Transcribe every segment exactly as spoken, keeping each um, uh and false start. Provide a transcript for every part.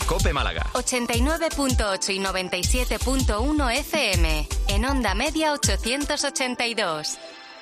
COPE Málaga. ochenta y nueve punto ocho y noventa y siete punto uno F M. En onda media ochocientos ochenta y dos.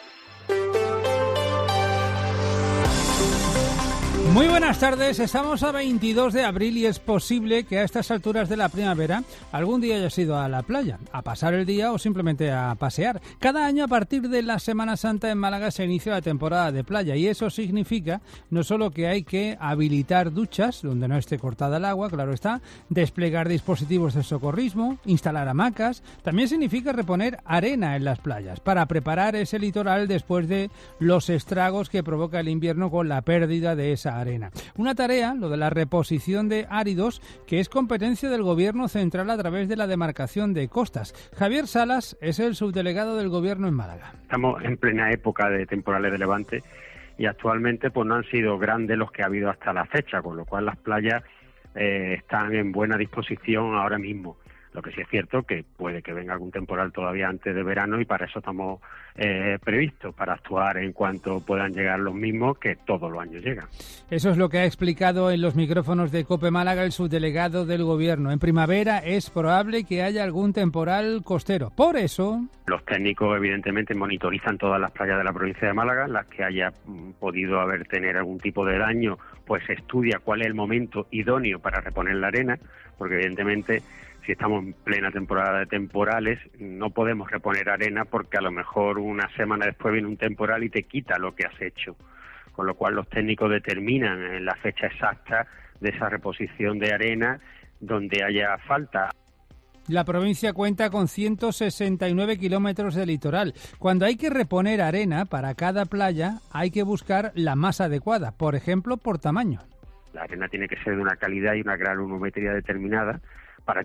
Muy buenas tardes, estamos a veintidós de abril y es posible que a estas alturas de la primavera algún día hayas ido a la playa, a pasar el día o simplemente a pasear. Cada año a partir de la Semana Santa en Málaga se inicia la temporada de playa y eso significa no solo que hay que habilitar duchas donde no esté cortada el agua, claro está, desplegar dispositivos de socorrismo, instalar hamacas, también significa reponer arena en las playas para preparar ese litoral después de los estragos que provoca el invierno con la pérdida de esa arena. Arena. Una tarea, lo de la reposición de áridos, que es competencia del Gobierno central a través de la demarcación de costas. Javier Salas es el subdelegado del Gobierno en Málaga. Estamos en plena época de temporales de levante y actualmente pues no han sido grandes los que ha habido hasta la fecha, con lo cual las playas eh, están en buena disposición ahora mismo. Lo que sí es cierto que puede que venga algún temporal todavía antes de verano y para eso estamos eh, previstos, para actuar en cuanto puedan llegar los mismos, que todos los años llegan. Eso es lo que ha explicado en los micrófonos de COPE Málaga el subdelegado del Gobierno. En primavera es probable que haya algún temporal costero. Por eso... Los técnicos evidentemente monitorizan todas las playas de la provincia de Málaga, las que haya podido haber tener algún tipo de daño, pues se estudia cuál es el momento idóneo para reponer la arena, porque evidentemente... Si estamos en plena temporada de temporales, no podemos reponer arena porque a lo mejor una semana después viene un temporal y te quita lo que has hecho. Con lo cual los técnicos determinan la fecha exacta de esa reposición de arena donde haya falta. La provincia cuenta con ciento sesenta y nueve kilómetros de litoral. Cuando hay que reponer arena para cada playa, hay que buscar la más adecuada, por ejemplo, por tamaño. La arena tiene que ser de una calidad y una granulometría determinada para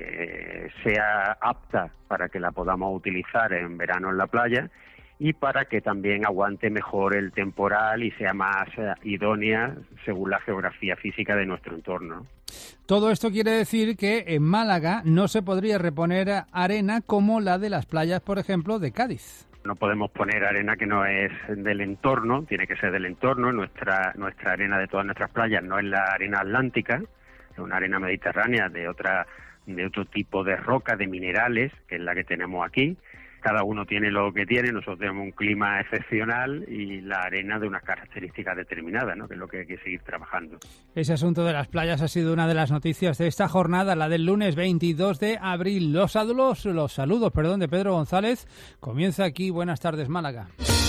que sea apta para que la podamos utilizar en verano en la playa y para que también aguante mejor el temporal y sea más idónea según la geografía física de nuestro entorno. Todo esto quiere decir que en Málaga no se podría reponer arena como la de las playas, por ejemplo, de Cádiz. No podemos poner arena que no es del entorno, tiene que ser del entorno. Nuestra, nuestra arena de todas nuestras playas no es la arena atlántica, es una arena mediterránea de otra de otro tipo de roca, de minerales, que es la que tenemos aquí. Cada uno tiene lo que tiene, nosotros tenemos un clima excepcional y la arena de unas características determinadas, ¿no? Que es lo que hay que seguir trabajando. Ese asunto de las playas ha sido una de las noticias de esta jornada, la del lunes veintidós de abril. Los saludos, los saludos, perdón, de Pedro González. Comienza aquí Buenas tardes, Málaga.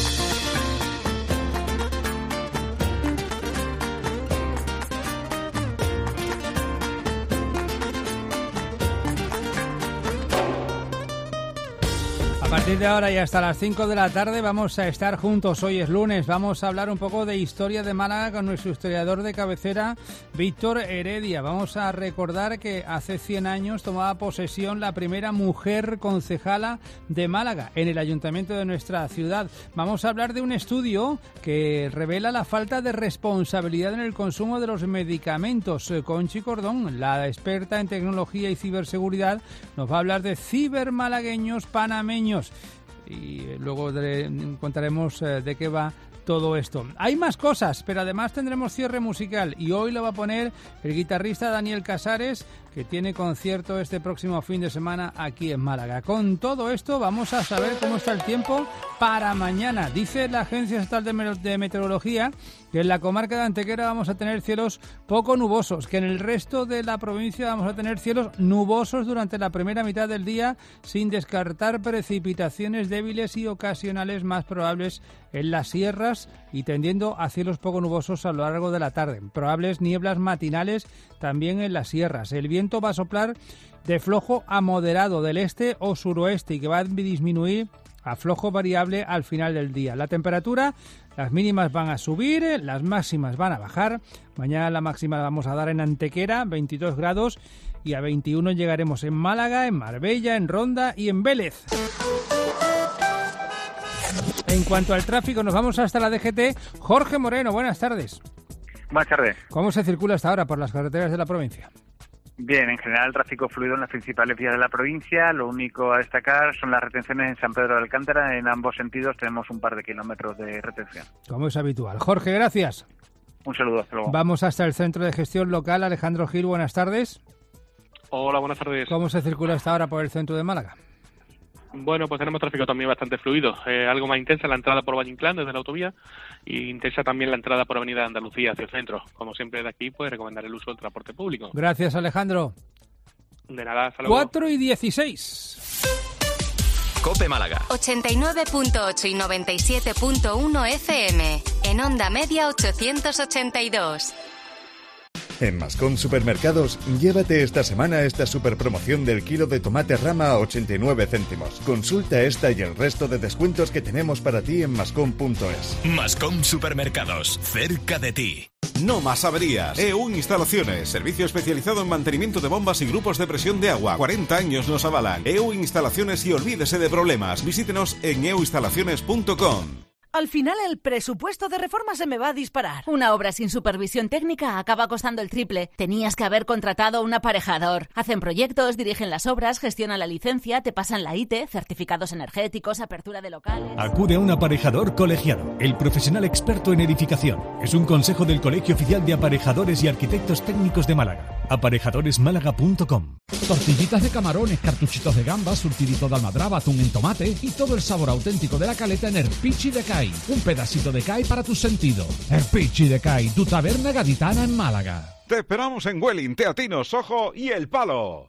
A partir de ahora y hasta las cinco de la tarde vamos a estar juntos. Hoy es lunes, vamos a hablar un poco de historia de Málaga con nuestro historiador de cabecera, Víctor Heredia. Vamos a recordar que hace cien años tomaba posesión la primera mujer concejala de Málaga en el ayuntamiento de nuestra ciudad. Vamos a hablar de un estudio que revela la falta de responsabilidad en el consumo de los medicamentos. Conchi Cordón, la experta en tecnología y ciberseguridad, nos va a hablar de cibermalagueños panameños. Y luego de, contaremos eh, de qué va todo esto. Hay más cosas, pero además tendremos cierre musical y hoy lo va a poner el guitarrista Daniel Casares, que tiene concierto este próximo fin de semana aquí en Málaga. Con todo esto vamos a saber cómo está el tiempo para mañana. Dice la Agencia Estatal de Meteorología que en la comarca de Antequera vamos a tener cielos poco nubosos, que en el resto de la provincia vamos a tener cielos nubosos durante la primera mitad del día, sin descartar precipitaciones débiles y ocasionales más probables en las sierras y tendiendo a cielos poco nubosos a lo largo de la tarde. Probables nieblas matinales también en las sierras. El viento va a soplar de flojo a moderado del este o suroeste y que va a disminuir a flojo variable al final del día. La temperatura, las mínimas van a subir, las máximas van a bajar. Mañana la máxima la vamos a dar en Antequera, veintidós grados, y a veintiuno llegaremos en Málaga, en Marbella, en Ronda y en Vélez. En cuanto al tráfico, nos vamos hasta la D G T. Jorge Moreno, buenas tardes. Buenas tardes. ¿Cómo se circula hasta ahora por las carreteras de la provincia? Bien, en general tráfico fluido en las principales vías de la provincia. Lo único a destacar son las retenciones en San Pedro de Alcántara. En ambos sentidos tenemos un par de kilómetros de retención. Como es habitual. Jorge, gracias. Un saludo, hasta luego. Vamos hasta el Centro de Gestión Local. Alejandro Gil, buenas tardes. Hola, buenas tardes. ¿Cómo se circula esta hora por el centro de Málaga? Bueno, pues tenemos tráfico también bastante fluido. Eh, algo más intensa la entrada por Valle Inclán desde la autovía y intensa también la entrada por Avenida Andalucía hacia el centro. Como siempre de aquí, pues recomendar el uso del transporte público. Gracias, Alejandro. De nada, hasta luego. cuatro y dieciséis. COPE Málaga. ochenta y nueve punto ocho y noventa y siete punto uno F M. En onda media ochocientos ochenta y dos. En Mascom Supermercados, llévate esta semana esta super promoción del kilo de tomate rama a ochenta y nueve céntimos. Consulta esta y el resto de descuentos que tenemos para ti en mascom punto es. Mascom Supermercados, cerca de ti. No más averías. E U Instalaciones, servicio especializado en mantenimiento de bombas y grupos de presión de agua. cuarenta años nos avalan. E U Instalaciones y olvídese de problemas. Visítenos en e u instalaciones punto com. Al final el presupuesto de reforma se me va a disparar. Una obra sin supervisión técnica acaba costando el triple. Tenías que haber contratado un aparejador. Hacen proyectos, dirigen las obras, gestionan la licencia, te pasan la I T E, certificados energéticos, apertura de locales... Acude a un aparejador colegiado, el profesional experto en edificación. Es un consejo del Colegio Oficial de Aparejadores y Arquitectos Técnicos de Málaga. aparejadores málaga punto com. Tortillitas de camarones, cartuchitos de gambas, surtidito de almadraba, atún en tomate y todo el sabor auténtico de la caleta en el Pichi de Cai. Un pedacito de Cai para tus sentidos. El Pichi de Cai, tu taberna gaditana en Málaga. Te esperamos en Welling, Teatinos, Sojo y El Palo.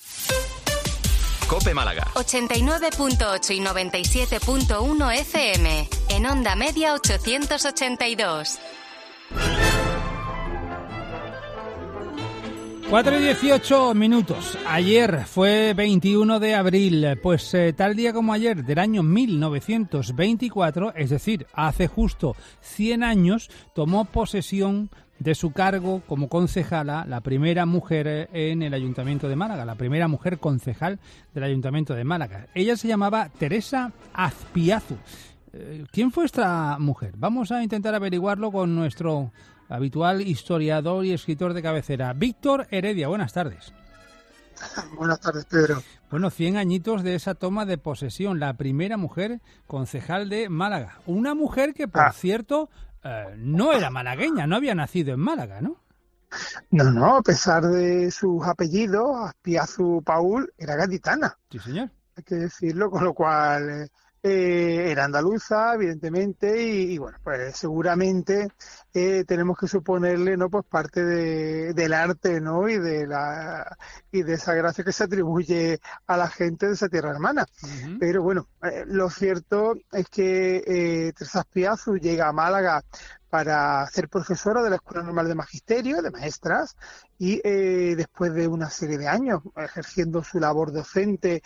COPE Málaga. ochenta y nueve punto ocho y noventa y siete punto uno F M. En onda media ochocientos ochenta y dos. cuatro y dieciocho minutos. Ayer fue veintiuno de abril, pues eh, tal día como ayer del año mil novecientos veinticuatro, es decir, hace justo cien años, tomó posesión de su cargo como concejala la primera mujer en el Ayuntamiento de Málaga, la primera mujer concejal del Ayuntamiento de Málaga. Ella se llamaba Teresa Azpiazu. Eh, ¿Quién fue esta mujer? Vamos a intentar averiguarlo con nuestro habitual historiador y escritor de cabecera, Víctor Heredia. Buenas tardes. Buenas tardes, Pedro. Bueno, cien añitos de esa toma de posesión, la primera mujer concejal de Málaga. Una mujer que, por ah. cierto, eh, no era malagueña, no había nacido en Málaga, ¿no? No, no, a pesar de sus apellidos, Azpiazu Paul era gaditana. Sí, señor. Hay que decirlo, con lo cual... Eh, Eh, era andaluza, evidentemente, y, y bueno, pues seguramente eh, tenemos que suponerle, ¿no?, pues parte de, del arte, ¿no?, y de la y de esa gracia que se atribuye a la gente de esa tierra hermana. Uh-huh. Pero bueno, eh, lo cierto es que eh, Teresa Azpiazu llega a Málaga para ser profesora de la Escuela Normal de Magisterio, de maestras, y eh, después de una serie de años ejerciendo su labor docente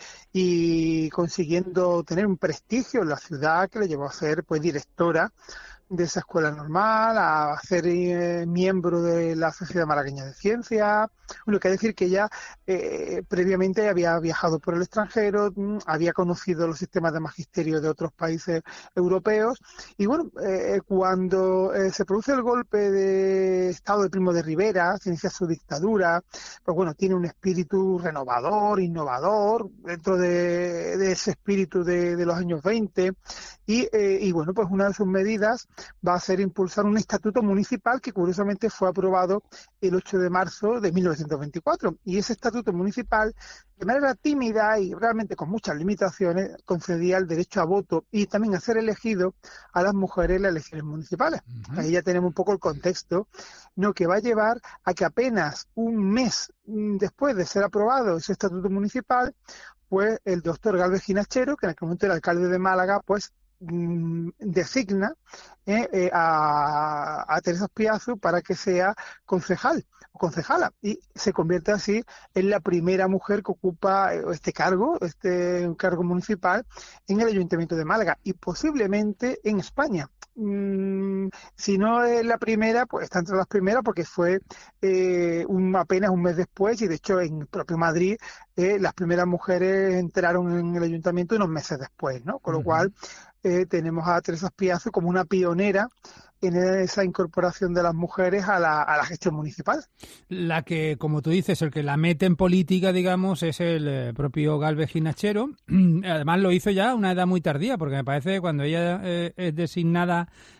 y consiguiendo tener un prestigio en la ciudad que le llevó a ser pues directora de esa escuela normal, a ser eh, miembro de la Sociedad Malagueña de Ciencias. Bueno, hay que decir que ella eh, previamente había viajado por el extranjero, había conocido los sistemas de magisterio de otros países europeos, y bueno, eh, cuando eh, se produce el golpe de Estado de Primo de Rivera, se inicia su dictadura, pues bueno, tiene un espíritu renovador, innovador, dentro de, de ese espíritu de, de los años veinte, y, eh, y bueno, pues una de sus medidas va a ser impulsar un estatuto municipal que curiosamente fue aprobado el ocho de marzo de mil novecientos veinticuatro. Y ese estatuto municipal, de manera tímida y realmente con muchas limitaciones, concedía el derecho a voto y también a ser elegido a las mujeres en las elecciones municipales. Uh-huh. Ahí ya tenemos un poco el contexto, ¿no?, que va a llevar a que apenas un mes después de ser aprobado ese estatuto municipal, pues el doctor Gálvez Ginachero, que en aquel momento era alcalde de Málaga, pues designa eh, eh, a, a Teresa Azpiazu para que sea concejal o concejala, y se convierte así en la primera mujer que ocupa este cargo, este cargo municipal en el Ayuntamiento de Málaga y posiblemente en España. Mm, si no es la primera, pues está entre las primeras porque fue eh, un, apenas un mes después, y de hecho en el propio Madrid eh, las primeras mujeres entraron en el ayuntamiento unos meses después, ¿no? Con lo uh-huh. cual eh, tenemos a Teresa Azpiazu como una pionera en esa incorporación de las mujeres a la, a la gestión municipal. La que, como tú dices, el que la mete en política, digamos, es el eh, propio Gálvez Ginachero. Además lo hizo ya a una edad muy tardía, porque me parece que cuando ella eh, es designada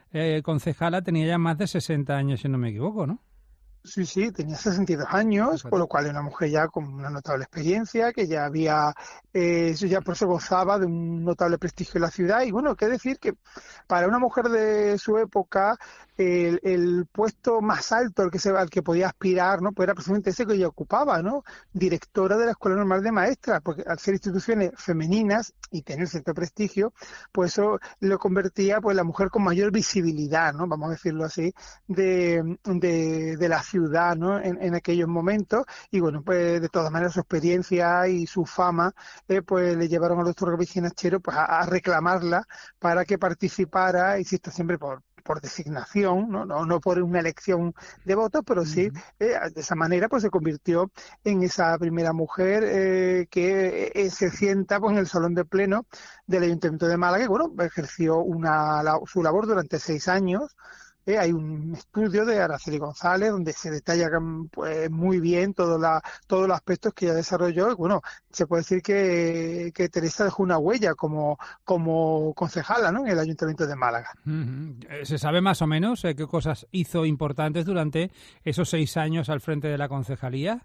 eh, concejala tenía ya más de sesenta años, si no me equivoco, ¿no? Sí, sí, tenía sesenta y dos años, con lo cual era una mujer ya con una notable experiencia, que ya había, eh, ya por eso gozaba de un notable prestigio en la ciudad. Y bueno, qué decir que para una mujer de su época, el, el puesto más alto al que se al que podía aspirar, ¿no? Pues era precisamente ese que ella ocupaba, ¿no? Directora de la Escuela Normal de Maestras, porque al ser instituciones femeninas y tener cierto prestigio, pues eso lo convertía pues en la mujer con mayor visibilidad, ¿no? Vamos a decirlo así, de, de, de la ciudad, ¿no? En, en aquellos momentos. Y bueno, pues de todas maneras su experiencia y su fama eh, pues le llevaron al doctor Gabriel Ginastero pues a, a reclamarla para que participara, insisto, siempre por por designación, ¿no? No, no por una elección de votos, pero sí eh, de esa manera pues se convirtió en esa primera mujer eh, que eh, se sienta pues en el salón de pleno del Ayuntamiento de Málaga, y bueno, ejerció una la, su labor durante seis años. Eh, hay un estudio de Araceli González donde se detalla pues, muy bien todo la, todos los aspectos que ella desarrolló. Y bueno, se puede decir que, que Teresa dejó una huella como, como concejala, ¿no? En el Ayuntamiento de Málaga. Uh-huh. ¿Se sabe más o menos eh, qué cosas hizo importantes durante esos seis años al frente de la concejalía?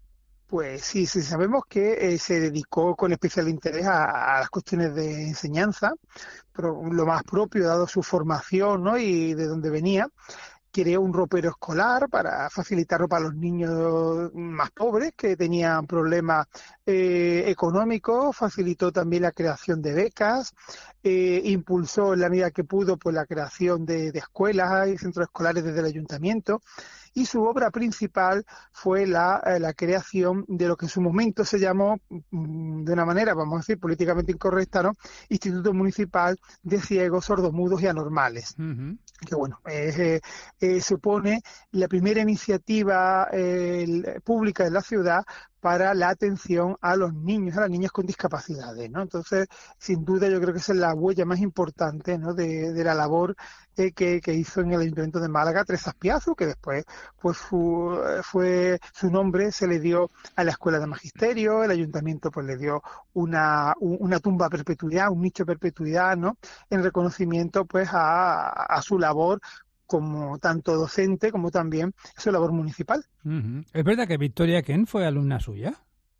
Pues sí, sí sabemos que eh, se dedicó con especial interés a, a las cuestiones de enseñanza, pero lo más propio, dado su formación, ¿no? Y de dónde venía. Creó un ropero escolar para facilitarlo para los niños más pobres que tenían problemas eh, económicos, facilitó también la creación de becas, eh, impulsó en la medida que pudo pues la creación de, de escuelas y centros escolares desde el ayuntamiento. Y su obra principal fue la, la creación de lo que en su momento se llamó, de una manera, vamos a decir, políticamente incorrecta, ¿no? Instituto Municipal de Ciegos, Sordomudos y Anormales. Uh-huh. Que bueno, eh, eh, supone la primera iniciativa eh, pública de la ciudad para la atención a los niños, a las niñas con discapacidades, ¿no? Entonces, sin duda, yo creo que esa es la huella más importante, ¿no? de, de la labor eh, que, que hizo en el Ayuntamiento de Málaga Teresa Azpiazu, que después pues fu, fue su nombre se le dio a la Escuela de Magisterio, el Ayuntamiento pues le dio una, una tumba a perpetuidad, un nicho a perpetuidad, ¿no? En reconocimiento pues a, a su labor como tanto docente como también su labor municipal. Uh-huh. ¿Es verdad que Victoria Kent fue alumna suya?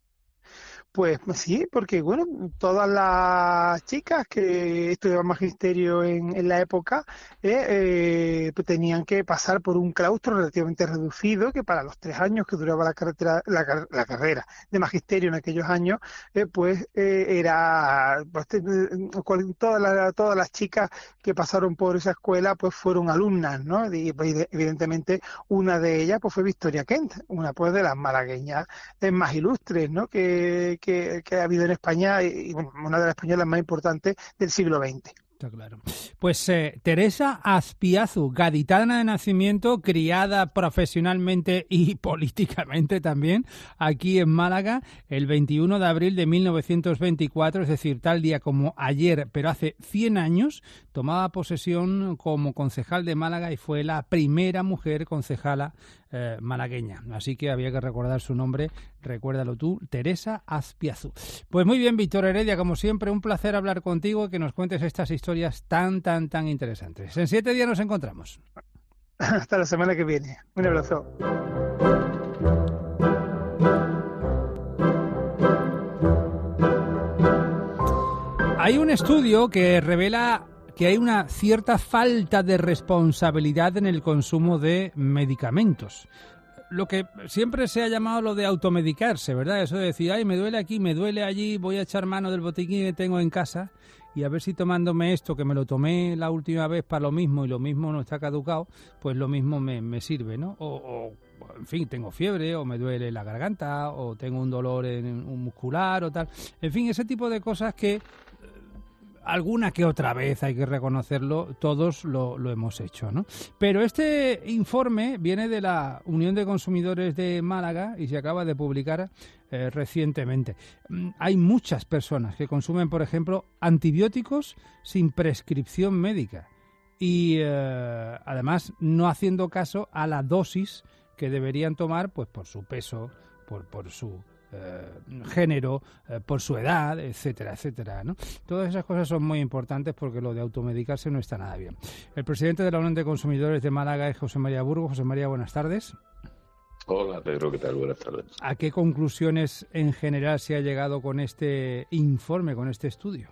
Pues sí, porque bueno, todas las chicas que estudiaban magisterio en, en la época eh, eh, pues tenían que pasar por un claustro relativamente reducido, que para los tres años que duraba la, carretera, la, la carrera de magisterio en aquellos años, eh, pues eh, era pues, todas, las, todas las chicas que pasaron por esa escuela pues fueron alumnas, ¿no? Y pues, evidentemente una de ellas pues fue Victoria Kent, una pues de las malagueñas más ilustres, ¿no? Que Que, que ha habido en España y bueno, una de las españolas más importantes del siglo veinte. Está claro. Pues eh, Teresa Azpiazu, gaditana de nacimiento, criada profesionalmente y políticamente también aquí en Málaga, el veintiuno de abril de mil novecientos veinticuatro, es decir, tal día como ayer, pero hace cien años, tomaba posesión como concejal de Málaga y fue la primera mujer concejala eh, malagueña. Así que había que recordar su nombre, recuérdalo tú, Teresa Azpiazu. Pues muy bien, Víctor Heredia, como siempre, un placer hablar contigo y que nos cuentes estas historias tan, tan, tan interesantes. En siete días nos encontramos. Hasta la semana que viene. Un abrazo. Hay un estudio que revela que hay una cierta falta de responsabilidad en el consumo de medicamentos. Lo que siempre se ha llamado lo de automedicarse, ¿verdad? Eso de decir, ay, me duele aquí, me duele allí, voy a echar mano del botiquín que tengo en casa y a ver si tomándome esto, que me lo tomé la última vez para lo mismo y lo mismo no está caducado, pues lo mismo me, me sirve, ¿no? O, o, en fin, tengo fiebre o me duele la garganta o tengo un dolor en un muscular o tal. En fin, ese tipo de cosas que alguna que otra vez, hay que reconocerlo, todos lo, lo hemos hecho, ¿no? Pero este informe viene de la Unión de Consumidores de Málaga y se acaba de publicar eh, recientemente. Hay muchas personas que consumen, por ejemplo, antibióticos sin prescripción médica y eh, además no haciendo caso a la dosis que deberían tomar, pues por su peso, por, por su eh, género, eh, por su edad, etcétera, etcétera, ¿no? Todas esas cosas son muy importantes porque lo de automedicarse no está nada bien. El presidente de la Unión de Consumidores de Málaga es José María Burgos. José María, buenas tardes. Hola Pedro, ¿qué tal? Buenas tardes. ¿A qué conclusiones en general se ha llegado con este informe, con este estudio?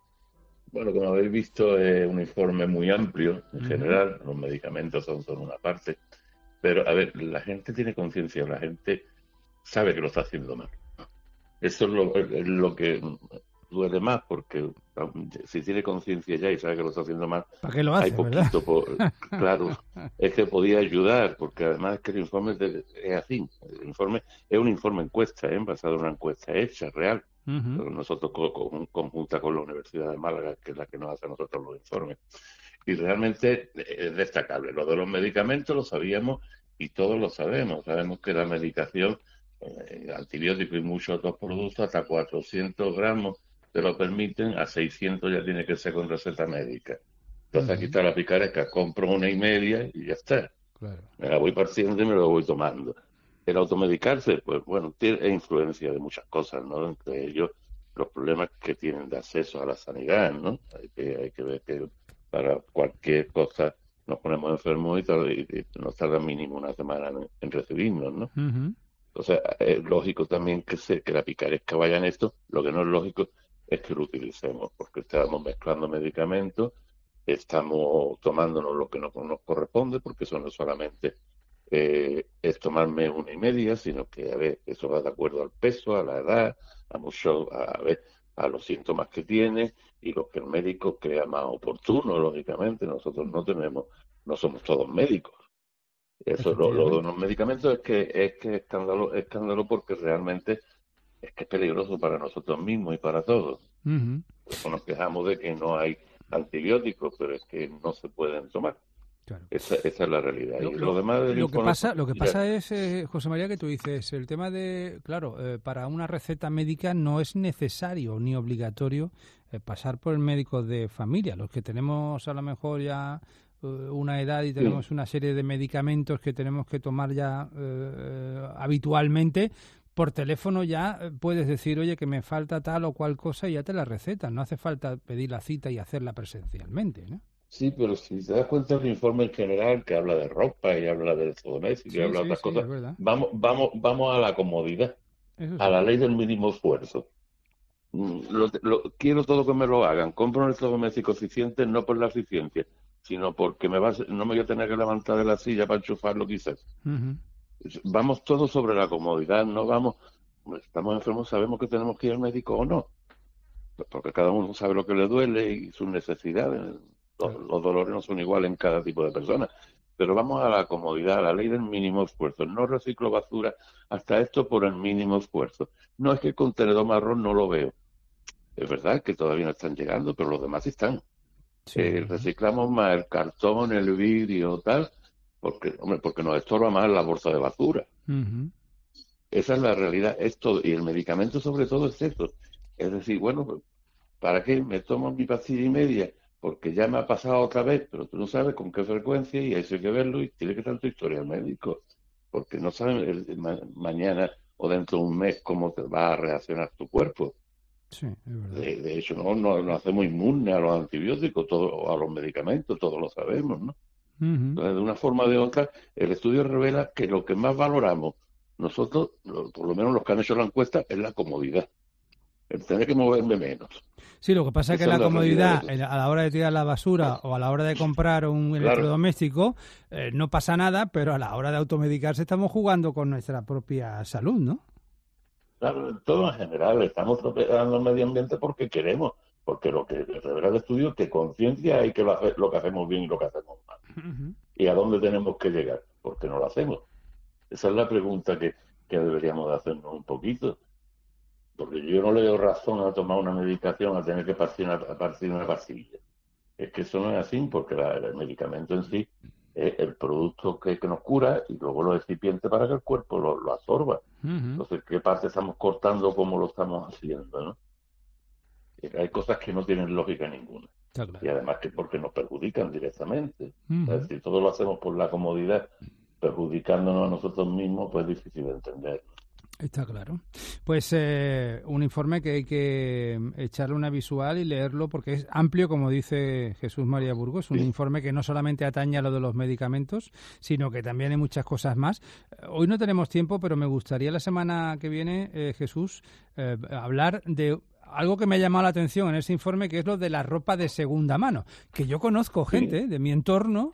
Bueno, como habéis visto, es un informe muy amplio en uh-huh. general, los medicamentos son solo una parte, pero a ver, la gente tiene conciencia, la gente sabe que lo está haciendo mal. Eso es lo, es lo que duele más, porque si tiene conciencia ya y sabe que lo está haciendo mal, ¿para qué lo hace, hay poquito, por, claro, es que podía ayudar, porque además es que el informe es, es así, el informe es un informe encuesta, ¿eh? basado en una encuesta hecha, real. Uh-huh. Nosotros con, con, conjunta con la Universidad de Málaga, que es la que nos hace a nosotros los informes, y realmente es destacable. Lo de los medicamentos lo sabíamos y todos lo sabemos. Sabemos que la medicación, eh, antibióticos y muchos otros productos, hasta cuatrocientos gramos te lo permiten, a seiscientos ya tiene que ser con receta médica. Entonces uh-huh. aquí está la picaresca, compro una y media y ya está. Claro. Me la voy partiendo y me lo voy tomando. El automedicarse, pues bueno, tiene influencia de muchas cosas, ¿no? Entre ellos los problemas que tienen de acceso a la sanidad, ¿no? Hay que, hay que ver que para cualquier cosa nos ponemos enfermos y, tal, y, y nos tarda mínimo una semana en, en recibirnos, ¿no? Uh-huh. Entonces, es lógico también que, se, que la picaresca vaya en esto. Lo que no es lógico es que lo utilicemos, porque estamos mezclando medicamentos, estamos tomándonos lo que no nos corresponde, porque eso no es solamente eh, es tomarme una y media, sino que, a ver, eso va de acuerdo al peso, a la edad, a mucho, a, a ver, a los síntomas que tiene y lo que el médico crea más oportuno, lógicamente. Nosotros no tenemos, no somos todos médicos. Eso, lo, lo de los medicamentos es que es que es escándalo, es escándalo porque realmente es que es peligroso para nosotros mismos y para todos. Uh-huh. Por eso nos quejamos de que no hay antibióticos, pero es que no se pueden tomar. Claro. Esa, esa es la realidad. Lo, y lo, lo demás del lo informe, que pasa, lo que ya. pasa es, eh, José María, que tú dices, el tema de, claro, eh, para una receta médica no es necesario ni obligatorio eh, pasar por el médico de familia. Los que tenemos a lo mejor ya eh, una edad y tenemos sí. una serie de medicamentos que tenemos que tomar ya eh, habitualmente, por teléfono ya puedes decir, oye, que me falta tal o cual cosa y ya te la recetan. No hace falta pedir la cita y hacerla presencialmente, ¿no? Sí, pero si te das cuenta del informe en general que habla de ropa y habla de electrodoméstico sí, y habla de otras sí, cosas, vamos, vamos, vamos a la comodidad, sí. a la ley del mínimo esfuerzo. Lo, lo, quiero todo que me lo hagan. Compro un electrodoméstico eficiente no por la eficiencia, sino porque me va a, no me voy a tener que levantar de la silla para enchufarlo quizás. Uh-huh. Vamos todos sobre la comodidad, no vamos, estamos enfermos, sabemos que tenemos que ir al médico o no, porque cada uno sabe lo que le duele y sus necesidades. Los, los dolores no son iguales en cada tipo de persona, pero vamos a la comodidad, a la ley del mínimo esfuerzo. No reciclo basura, hasta esto por el mínimo esfuerzo. No es que el contenedor marrón no lo veo. Es verdad que todavía no están llegando, pero los demás están. Sí. Eh, reciclamos más el cartón, el vidrio, tal, porque, hombre, porque nos estorba más la bolsa de basura. Uh-huh. Esa es la realidad. Es todo. Y el medicamento sobre todo es eso. Es decir, bueno, ¿para qué me tomo mi pastilla y media? Porque ya me ha pasado otra vez, pero tú no sabes con qué frecuencia y eso hay que verlo y tiene que estar en tu historia al médico, porque no sabes el, el, ma- mañana o dentro de un mes cómo te va a reaccionar tu cuerpo. Sí, es verdad. De, de hecho, no nos no hacemos inmunes a los antibióticos, todo, o a los medicamentos, todos lo sabemos, ¿no? Uh-huh. Entonces, de una forma o de otra, el estudio revela que lo que más valoramos nosotros, por lo menos los que han hecho la encuesta, es la comodidad. El tener que moverme menos. Sí, lo que pasa es que la, la comodidad a la hora de tirar la basura o a la hora de comprar un claro. electrodoméstico eh, no pasa nada, pero a la hora de automedicarse estamos jugando con nuestra propia salud, ¿no? Claro, todo en general, estamos tropeando el medio ambiente porque queremos, porque lo que revela el estudio es que conciencia hay que lo, hace, lo que hacemos bien y lo que hacemos mal. Uh-huh. ¿Y a dónde tenemos que llegar? Porque no lo hacemos. Esa es la pregunta que, que deberíamos de hacernos un poquito. Porque yo no le doy razón a tomar una medicación, a tener que partir una, a partir una pastilla. Es que eso no es así, porque la, el medicamento en sí es el producto que, que nos cura y luego lo recipiente para que el cuerpo lo, lo absorba. Uh-huh. Entonces, ¿qué parte estamos cortando, cómo lo estamos haciendo, no? Hay cosas que no tienen lógica ninguna. Claro. Y además que porque nos perjudican directamente. Uh-huh. Es decir, todo lo hacemos por la comodidad, perjudicándonos a nosotros mismos, pues es difícil de entender. Está claro. Pues eh, un informe que hay que echarle una visual y leerlo porque es amplio, como dice Jesús María Burgos, un sí. informe que no solamente atañe a lo de los medicamentos, sino que también hay muchas cosas más. Hoy no tenemos tiempo, pero me gustaría la semana que viene, eh, Jesús, eh, hablar de algo que me ha llamado la atención en ese informe, que es lo de la ropa de segunda mano, que yo conozco gente sí. de mi entorno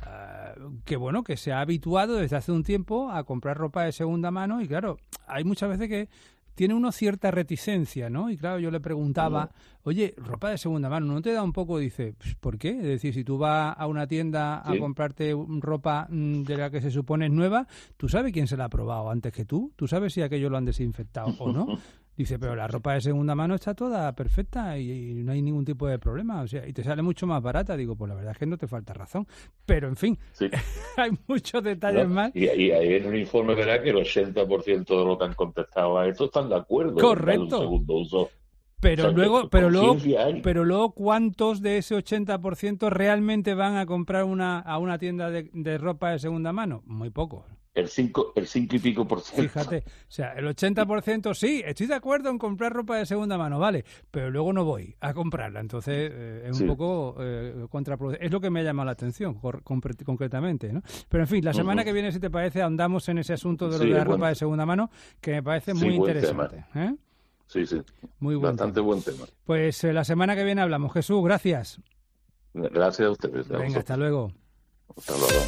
que bueno, que se ha habituado desde hace un tiempo a comprar ropa de segunda mano y claro, hay muchas veces que tiene uno cierta reticencia, ¿no? Y claro, yo le preguntaba, oye, ropa de segunda mano, ¿no te da un poco? Dice, ¿por qué? Es decir, si tú vas a una tienda a ¿Sí? comprarte ropa de la que se supone es nueva, ¿tú sabes quién se la ha probado antes que tú? ¿Tú sabes si aquello lo han desinfectado o no? Dice, pero la ropa de segunda mano está toda perfecta y, y no hay ningún tipo de problema, o sea, y te sale mucho más barata. Digo, pues la verdad es que no te falta razón. Pero, en fin, sí. hay muchos detalles no, más. Y, y ahí en un informe verá que el ochenta por ciento de lo que han contestado a esto están de acuerdo. Correcto. Un segundo uso. Pero o sea, luego, pero luego, pero luego, ¿cuántos de ese ochenta por ciento realmente van a comprar una a una tienda de, de ropa de segunda mano? Muy pocos. El cinco, el cinco y pico por ciento. Fíjate, o sea, el ochenta por ciento sí, estoy de acuerdo en comprar ropa de segunda mano, vale, pero luego no voy a comprarla, entonces eh, es sí. un poco eh, contraproducente. Es lo que me ha llamado la atención, cor- concretamente, ¿no? Pero en fin, la semana uh-huh. que viene, si te parece, ahondamos en ese asunto de lo sí, de la bueno. ropa de segunda mano, que me parece muy sí, interesante. ¿eh? Sí, sí, muy buen bastante tema. buen tema. Pues eh, la semana que viene hablamos. Jesús, gracias. Gracias a ustedes. Venga, a hasta luego. Hasta luego.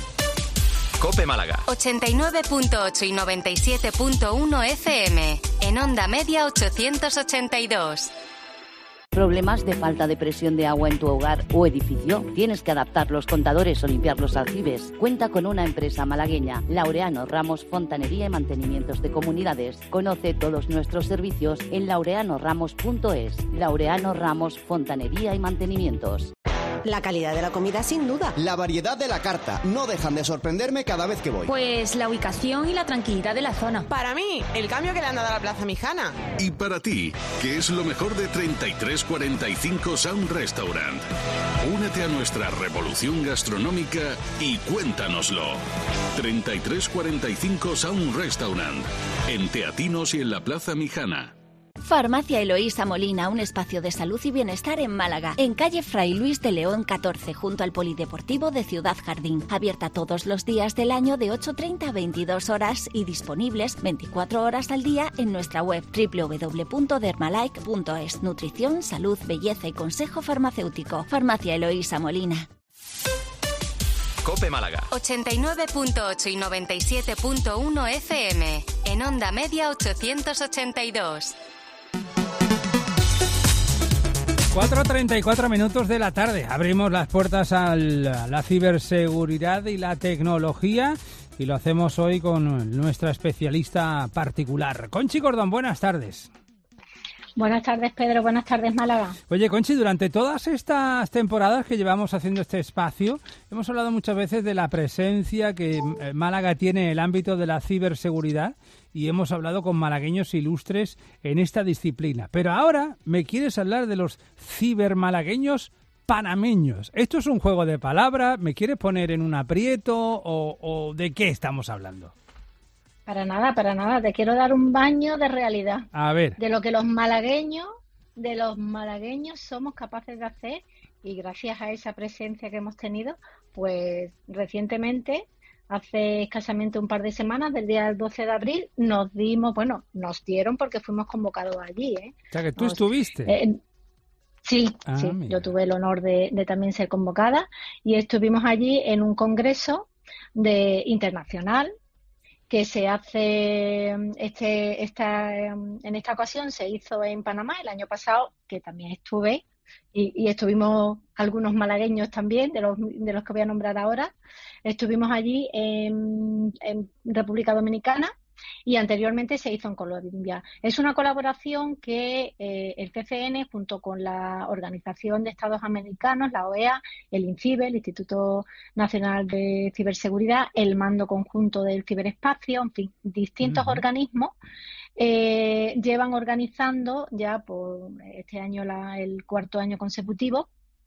COPE Málaga. ochenta y nueve punto ocho y noventa y siete punto uno F M. En onda media ochocientos ochenta y dos. ¿Problemas de falta de presión de agua en tu hogar o edificio? ¿Tienes que adaptar los contadores o limpiar los aljibes? Cuenta con una empresa malagueña, Laureano Ramos Fontanería y Mantenimientos de Comunidades. Conoce todos nuestros servicios en laureano ramos punto es. Laureano Ramos Fontanería y Mantenimientos. La calidad de la comida, sin duda. La variedad de la carta. No dejan de sorprenderme cada vez que voy. Pues la ubicación y la tranquilidad de la zona. Para mí, el cambio que le han dado a la Plaza Mijana. Y para ti, ¿qué es lo mejor de treinta y tres cuarenta y cinco Sound Restaurant? Únete a nuestra revolución gastronómica y cuéntanoslo. treinta y tres cuarenta y cinco Sound Restaurant. En Teatinos y en la Plaza Mijana. Farmacia Eloísa Molina, un espacio de salud y bienestar en Málaga, en calle Fray Luis de León catorce, junto al Polideportivo de Ciudad Jardín. Abierta todos los días del año de ocho treinta a veintidós horas y disponibles veinticuatro horas al día en nuestra web doble u doble u doble u punto dermalike punto es. Nutrición, salud, belleza y consejo farmacéutico. Farmacia Eloísa Molina. COPE Málaga. ochenta y nueve punto ocho y noventa y siete punto uno F M. En onda media ochocientos ochenta y dos. cuatro treinta y cuatro minutos de la tarde. Abrimos las puertas a la ciberseguridad y la tecnología y lo hacemos hoy con nuestra especialista particular. Conchi Cordón, buenas tardes. Buenas tardes, Pedro. Buenas tardes, Málaga. Oye, Conchi, durante todas estas temporadas que llevamos haciendo este espacio, hemos hablado muchas veces de la presencia que Málaga tiene en el ámbito de la ciberseguridad y hemos hablado con malagueños ilustres en esta disciplina. Pero ahora me quieres hablar de los cibermalagueños panameños. ¿Esto es un juego de palabras? ¿Me quieres poner en un aprieto o, o de qué estamos hablando? Para nada, para nada. Te quiero dar un baño de realidad. A ver. De lo que los malagueños, de los malagueños somos capaces de hacer y gracias a esa presencia que hemos tenido, pues recientemente, hace escasamente un par de semanas, del día doce de abril, nos dimos, bueno, nos dieron porque fuimos convocados allí, ¿eh? O sea, que tú nos, estuviste. Eh, sí, ah, sí. Mira. Yo tuve el honor de, de también ser convocada y estuvimos allí en un congreso de internacional que se hace este esta en esta ocasión se hizo en Panamá el año pasado, que también estuve y, y estuvimos algunos malagueños también de los de los que voy a nombrar ahora. Estuvimos allí en, en República Dominicana y anteriormente se hizo en Colombia. Es una colaboración que eh, el C C N junto con la Organización de Estados Americanos, la O E A, el INCIBE, el Instituto Nacional de Ciberseguridad, el Mando Conjunto del Ciberespacio, en fin, distintos uh-huh. organismos eh, llevan organizando ya por este año la, el cuarto año consecutivo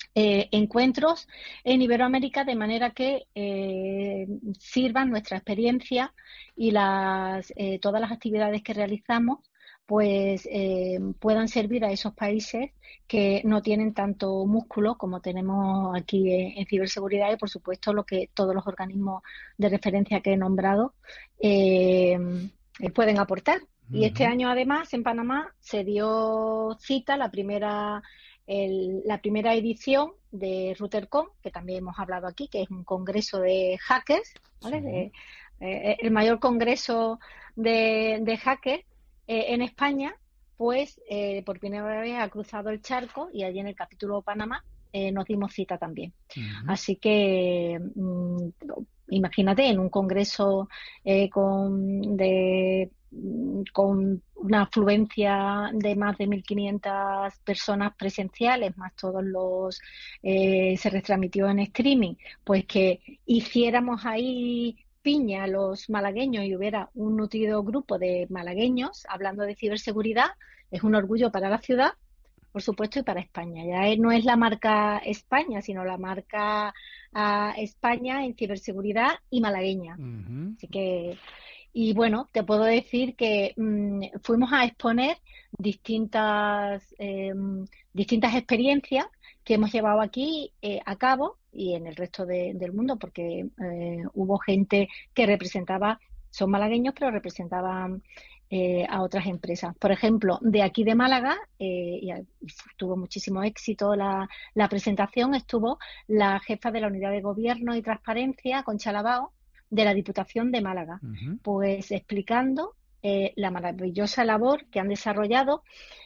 eh, encuentros en Iberoamérica, de manera que eh, sirvan nuestra experiencia y las eh, todas las actividades que realizamos pues eh, puedan servir a esos países que no tienen tanto músculo como tenemos aquí en, en ciberseguridad, y por supuesto lo que todos los organismos de referencia que he nombrado eh, pueden aportar. Uh-huh. Y este año además en Panamá se dio cita la primera el, la primera edición de RouterCon, que también hemos hablado aquí, que es un congreso de hackers, ¿vale? Sí. De, eh, el mayor congreso de, de hackers Eh, en España, pues eh, por primera vez ha cruzado el charco, y allí en el capítulo Panamá eh, nos dimos cita también. Uh-huh. Así que mm, imagínate, en un congreso eh, con, de, con una afluencia de más de mil quinientas personas presenciales, más todos los... Eh, se retransmitió en streaming, pues que hiciéramos ahí piña a los malagueños y hubiera un nutrido grupo de malagueños hablando de ciberseguridad, es un orgullo para la ciudad, por supuesto, y para España. Ya no es la marca España, sino la marca uh, España en ciberseguridad y malagueña. Uh-huh. Así que, y bueno, te puedo decir que mmm, fuimos a exponer distintas, eh, distintas experiencias que hemos llevado aquí eh, a cabo y en el resto de, del mundo, porque eh, hubo gente que representaba, son malagueños, pero representaban eh, a otras empresas. Por ejemplo, de aquí de Málaga, eh, y tuvo muchísimo éxito la, la presentación, estuvo la jefa de la Unidad de Gobierno y Transparencia, Concha Labao, de la Diputación de Málaga, uh-huh. pues explicando eh, la maravillosa labor que han desarrollado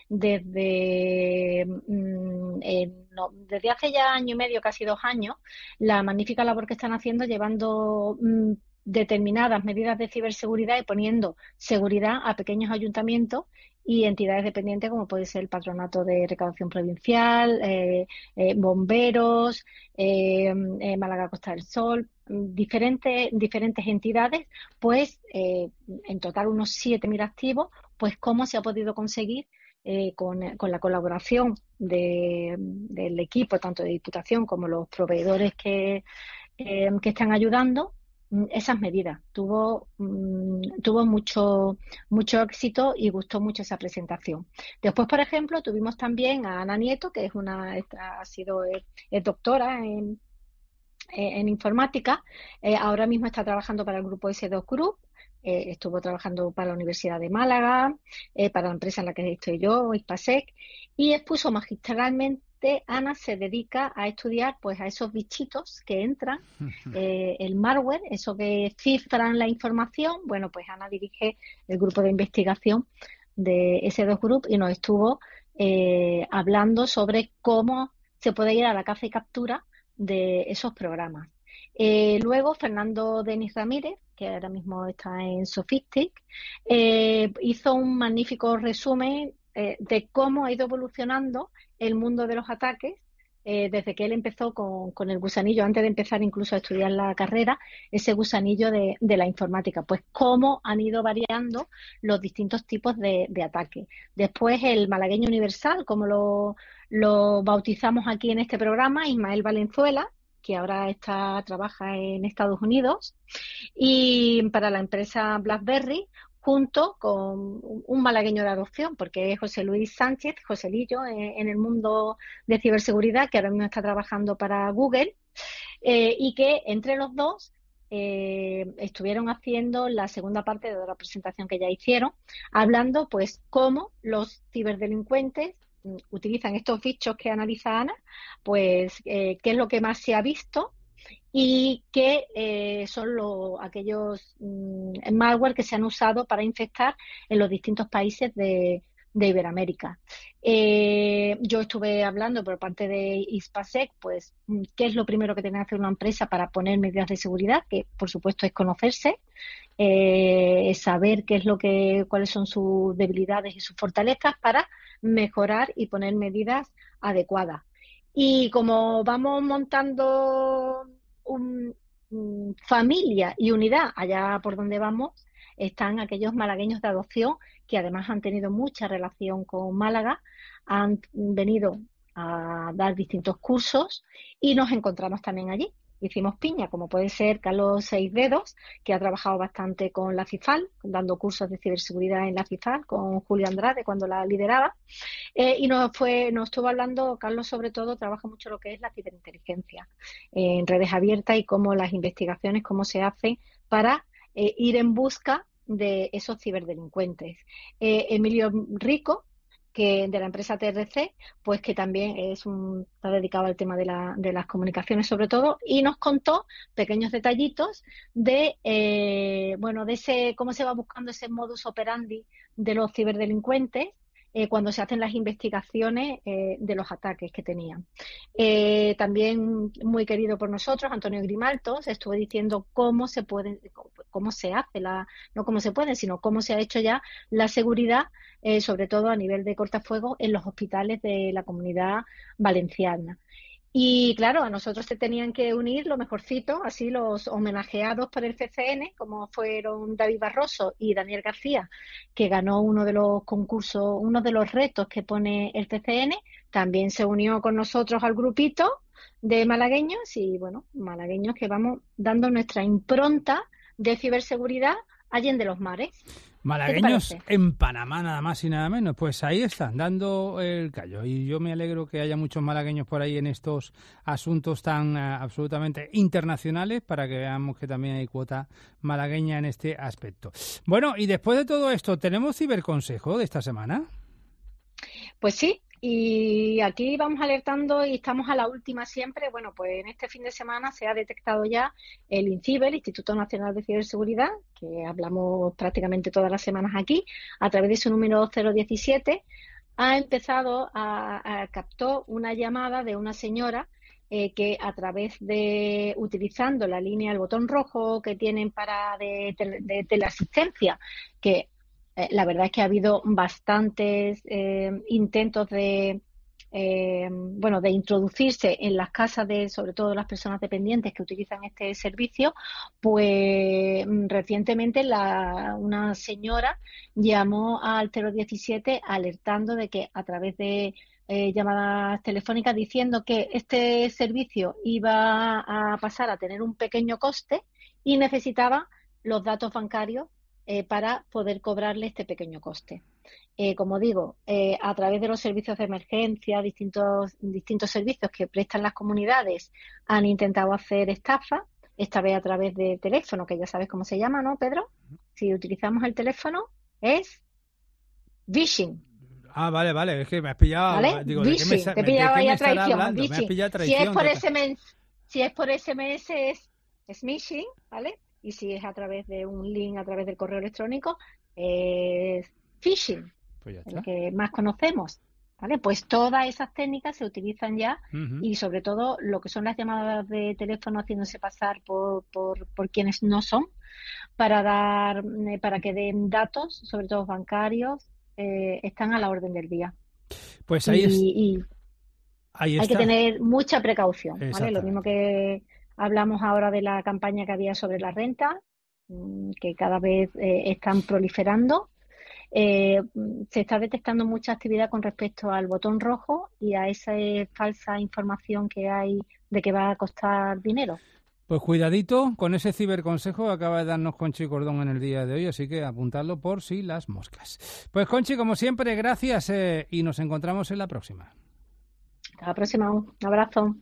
desde, mm, eh, no, desde hace ya año y medio, casi dos años, la magnífica labor que están haciendo llevando mm, determinadas medidas de ciberseguridad y poniendo seguridad a pequeños ayuntamientos y entidades dependientes como puede ser el Patronato de Recaudación Provincial, eh, eh, bomberos, eh, eh, Málaga Costa del Sol, diferentes diferentes entidades, pues eh, en total unos siete mil activos, pues cómo se ha podido conseguir eh, con, con la colaboración de, del equipo, tanto de Diputación como los proveedores que, eh, que están ayudando, esas medidas. Tuvo mmm, tuvo mucho mucho éxito y gustó mucho esa presentación. Después, por ejemplo, tuvimos también a Ana Nieto, que es una ha sido es, es doctora en, en informática, eh, ahora mismo está trabajando para el grupo ese dos Group, eh, estuvo trabajando para la Universidad de Málaga, eh, para la empresa en la que estoy yo, Ispasec, y expuso magistralmente. Ana se dedica a estudiar pues a esos bichitos que entran, eh, el malware, eso que cifran la información. Bueno, pues Ana dirige el grupo de investigación de ese dos Group y nos estuvo eh, hablando sobre cómo se puede ir a la caza y captura de esos programas. Eh, luego Fernando Denis Ramírez, que ahora mismo está en Sophistic, eh, hizo un magnífico resumen eh, de cómo ha ido evolucionando el mundo de los ataques eh, desde que él empezó con, con el gusanillo, antes de empezar incluso a estudiar la carrera, ese gusanillo de, de la informática, pues cómo han ido variando los distintos tipos de, de ataques. Después el malagueño universal, como lo, lo bautizamos aquí en este programa, Ismael Valenzuela, que ahora está trabaja en Estados Unidos, y para la empresa BlackBerry, junto con un malagueño de adopción, porque es José Luis Sánchez, Joselillo, eh, en el mundo de ciberseguridad, que ahora mismo está trabajando para Google, eh, y que entre los dos eh, estuvieron haciendo la segunda parte de la presentación que ya hicieron, hablando pues cómo los ciberdelincuentes utilizan estos bichos que analiza Ana, pues eh, qué es lo que más se ha visto y qué eh, son los, aquellos mmm, malware que se han usado para infectar en los distintos países de, de Iberoamérica. Eh, yo estuve hablando por parte de Ispasec, pues qué es lo primero que tiene que hacer una empresa para poner medidas de seguridad, que por supuesto es conocerse, eh, saber qué es lo que, cuáles son sus debilidades y sus fortalezas para mejorar y poner medidas adecuadas. Y como vamos montando un, un, familia y unidad allá por donde vamos, están aquellos malagueños de adopción que además han tenido mucha relación con Málaga, han venido a dar distintos cursos y nos encontramos también allí. Hicimos piña, como puede ser Carlos Seisdedos, que ha trabajado bastante con la CIFAL, dando cursos de ciberseguridad en la CIFAL, con Julio Andrade cuando la lideraba. Eh, y nos fue, nos estuvo hablando, Carlos sobre todo, trabaja mucho lo que es la ciberinteligencia eh, en redes abiertas y cómo las investigaciones, cómo se hacen para eh, ir en busca de esos ciberdelincuentes. Eh, Emilio Rico, que de la empresa T R C, pues que también es un, está dedicado al tema de, la, de las comunicaciones sobre todo, y nos contó pequeños detallitos de eh, bueno de ese cómo se va buscando ese modus operandi de los ciberdelincuentes eh, cuando se hacen las investigaciones eh, de los ataques que tenían. Eh, también muy querido por nosotros, Antonio Grimaltos, estuvo diciendo cómo se puede, cómo se hace la, no cómo se puede, sino cómo se ha hecho ya la seguridad, eh, sobre todo a nivel de cortafuegos en los hospitales de la Comunidad Valenciana. Y claro, a nosotros se tenían que unir lo mejorcito, así los homenajeados por el C C N, como fueron David Barroso y Daniel García, que ganó uno de los concursos, uno de los retos que pone el C C N, también se unió con nosotros al grupito de malagueños y bueno, malagueños que vamos dando nuestra impronta de ciberseguridad allende los mares. Malagueños en Panamá, nada más y nada menos. Pues ahí están, dando el callo. Y yo me alegro que haya muchos malagueños por ahí en estos asuntos tan uh, absolutamente internacionales, para que veamos que también hay cuota malagueña en este aspecto. Bueno, y después de todo esto, ¿tenemos ciberconsejo de esta semana? Pues sí. Y aquí vamos alertando y estamos a la última siempre. Bueno, pues en este fin de semana se ha detectado ya el INCIBE, el Instituto Nacional de Ciberseguridad, que hablamos prácticamente todas las semanas aquí, a través de su número cero diecisiete, ha empezado a, a captó una llamada de una señora eh, que a través de, utilizando la línea, el botón rojo que tienen para de, de, de teleasistencia, que Eh, la verdad es que ha habido bastantes eh, intentos de eh, bueno de introducirse en las casas de sobre todo las personas dependientes que utilizan este servicio. Pues recientemente la, una señora llamó al cero diecisiete alertando de que a través de eh, llamadas telefónicas diciendo que este servicio iba a pasar a tener un pequeño coste y necesitaba los datos bancarios Eh, para poder cobrarle este pequeño coste. Eh, como digo, eh, a través de los servicios de emergencia, distintos, distintos servicios que prestan las comunidades han intentado hacer estafa, esta vez a través de teléfono, que ya sabes cómo se llama, ¿no, Pedro? Si utilizamos el teléfono, es phishing. Ah, vale, vale, es que me has pillado. ¿Vale? Digo, phishing, ¿de qué me, te he pillado ahí a traición. Me has pillado a traición. Si es por S M S, si es por S M S es smishing, ¿vale? Y si es a través de un link, a través del correo electrónico, es phishing, pues ya está. el que más conocemos, ¿vale? Pues todas esas técnicas se utilizan ya Uh-huh. y sobre todo lo que son las llamadas de teléfono haciéndose pasar por, por, por quienes no son, para dar, eh, para que den datos, sobre todo bancarios, eh, están a la orden del día. Pues ahí y, es. y Ahí hay está. que tener mucha precaución, ¿vale? Lo Exactamente. mismo que hablamos ahora de la campaña que había sobre la renta, que cada vez eh, están proliferando. Eh, se está detectando mucha actividad con respecto al botón rojo y a esa eh, falsa información que hay de que va a costar dinero. Pues cuidadito con ese ciberconsejo que acaba de darnos Conchi Cordón en el día de hoy, así que apuntadlo por si las moscas. Pues Conchi, como siempre, gracias eh, y nos encontramos en la próxima. Hasta la próxima, un abrazo.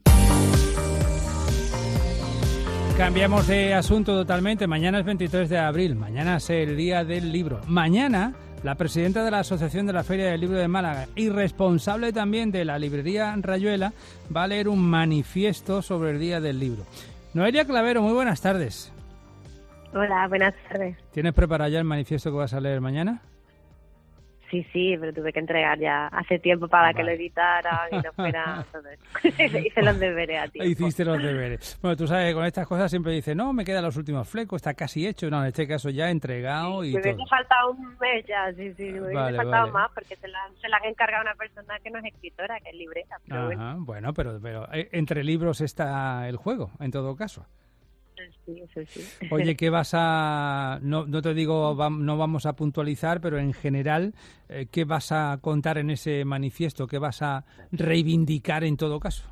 Cambiamos de asunto totalmente. Mañana es veintitrés de abril, mañana es el Día del Libro. Mañana la presidenta de la Asociación de la Feria del Libro de Málaga y responsable también de la librería Rayuela va a leer un manifiesto sobre el Día del Libro. Noelia Clavero, muy buenas tardes. Hola, buenas tardes. ¿Tienes preparado ya el manifiesto que vas a leer mañana? Sí, sí, pero tuve que entregar ya hace tiempo para vale. que lo editaran y no fuera todo eso. Hice los deberes a tiempo. Hiciste los deberes. Bueno, tú sabes que con estas cosas siempre dices, no, me quedan los últimos flecos, está casi hecho. No, en este caso ya entregado y me todo. hubiese faltado un mes ya, sí, sí, me hubiese Vale, faltado vale. más porque se la, se la han encargado a una persona que no es escritora, que es libreta. Pero Ajá, bueno. bueno, pero, pero eh, entre libros está el juego, en todo caso. Sí, eso sí. Oye, ¿qué vas a...? No, no te digo, va, no vamos a puntualizar, pero en general, eh, ¿qué vas a contar en ese manifiesto? ¿Qué vas a reivindicar en todo caso?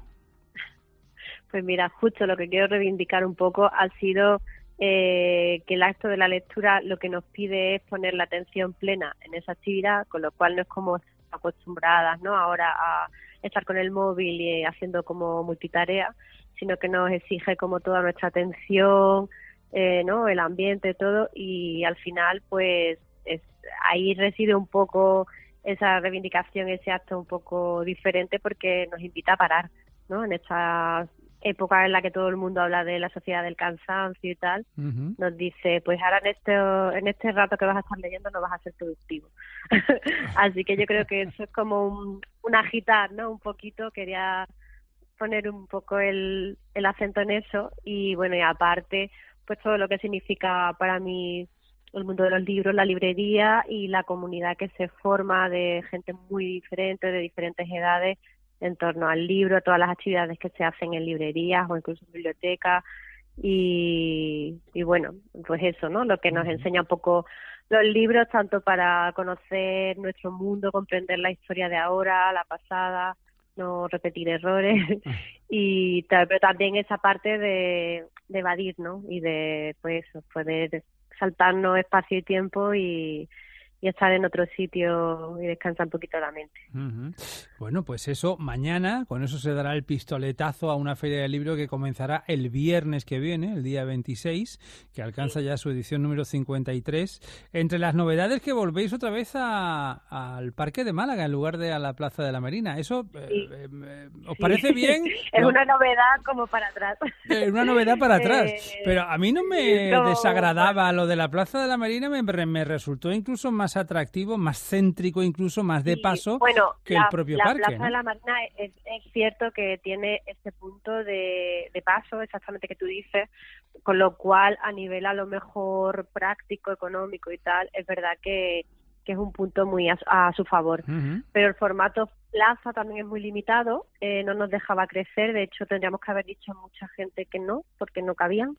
Pues mira, justo lo que quiero reivindicar un poco ha sido eh, que el acto de la lectura lo que nos pide es poner la atención plena en esa actividad, con lo cual no es como acostumbradas, ¿no?, ahora a estar con el móvil y haciendo como multitarea, sino que nos exige como toda nuestra atención, eh, ¿no?, el ambiente, todo, y al final pues es, ahí reside un poco esa reivindicación, ese acto un poco diferente, porque nos invita a parar, ¿no?, en esta época en la que todo el mundo habla de la sociedad del cansancio y tal. Uh-huh. Nos dice, pues ahora en este en este rato que vas a estar leyendo no vas a ser productivo. Así que yo creo que eso es como un, un agitar, ¿no?, un poquito. Quería poner un poco el, el acento en eso, y bueno, y aparte pues todo lo que significa para mí el mundo de los libros, la librería y la comunidad que se forma de gente muy diferente, de diferentes edades, en torno al libro, todas las actividades que se hacen en librerías o incluso en bibliotecas, y, y bueno, pues eso, ¿no?, lo que nos enseña un poco los libros, tanto para conocer nuestro mundo, comprender la historia de ahora, la pasada, no repetir errores, y pero también esa parte de, de evadir, ¿no?, y de pues poder saltarnos espacio y tiempo y y estar en otro sitio y descansar un poquito la mente. Uh-huh. Bueno, pues eso, mañana, con eso se dará el pistoletazo a una feria del libro que comenzará el viernes que viene, el día veintiséis, que alcanza ya su edición número cincuenta y tres. Entre las novedades, que volvéis otra vez a, al Parque de Málaga en lugar de a la Plaza de la Marina. ¿Eso sí. eh, eh, os sí. parece bien? Es no. una novedad como para atrás. Es una novedad para atrás. Eh, Pero a mí no me no, desagradaba bueno. lo de la Plaza de la Marina, me, me resultó incluso más atractivo, más céntrico, incluso más de paso, sí, bueno, que la, el propio la parque. La Plaza ¿no? de la Marina es, es cierto que tiene este punto de, de paso, exactamente que tú dices, con lo cual a nivel a lo mejor práctico, económico y tal, es verdad que, que es un punto muy a, a su favor. Uh-huh. Pero el formato plaza también es muy limitado, eh, no nos dejaba crecer, de hecho tendríamos que haber dicho a mucha gente que no, porque no cabían.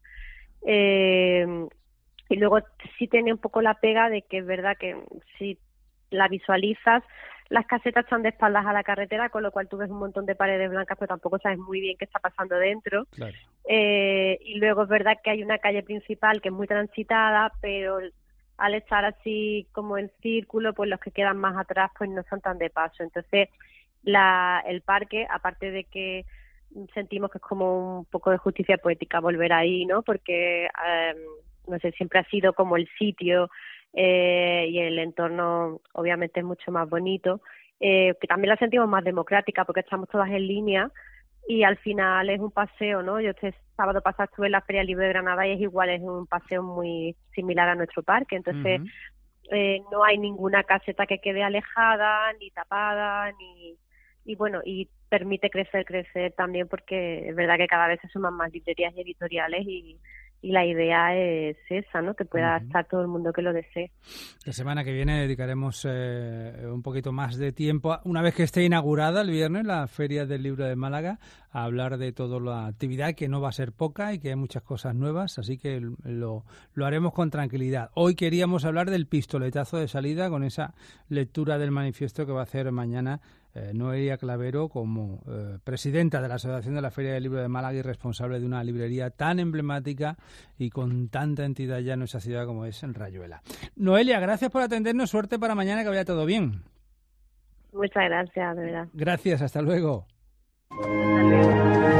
Eh, Y luego sí tiene un poco la pega de que es verdad que si la visualizas, las casetas están de espaldas a la carretera, con lo cual tú ves un montón de paredes blancas, pero tampoco sabes muy bien qué está pasando dentro. Claro. Eh, y luego es verdad que hay una calle principal que es muy transitada, pero al estar así como en círculo, pues los que quedan más atrás pues no son tan de paso. Entonces la el parque, aparte de que sentimos que es como un poco de justicia poética volver ahí, ¿no? Porque... Eh, no sé, siempre ha sido como el sitio eh, y el entorno obviamente es mucho más bonito, eh, que también la sentimos más democrática porque estamos todas en línea y al final es un paseo, ¿no? Yo este sábado pasado estuve en la Feria Libre de Granada y es igual, es un paseo muy similar a nuestro parque, entonces uh-huh. eh, no hay ninguna caseta que quede alejada, ni tapada, ni y bueno, y permite crecer, crecer también porque es verdad que cada vez se suman más librerías y editoriales y Y la idea es esa, ¿no? Que pueda uh-huh. estar todo el mundo que lo desee. La semana que viene dedicaremos eh, un poquito más de tiempo, una vez que esté inaugurada el viernes la Feria del Libro de Málaga, a hablar de toda la actividad, que no va a ser poca y que hay muchas cosas nuevas, así que lo, lo haremos con tranquilidad. Hoy queríamos hablar del pistoletazo de salida con esa lectura del manifiesto que va a hacer mañana Eh, Noelia Clavero como eh, presidenta de la Asociación de la Feria del Libro de Málaga y responsable de una librería tan emblemática y con tanta entidad ya en nuestra ciudad como es en Rayuela. Noelia, gracias por atendernos, suerte para mañana, que vaya todo bien. Muchas gracias, de verdad. Gracias, hasta luego. Hasta luego.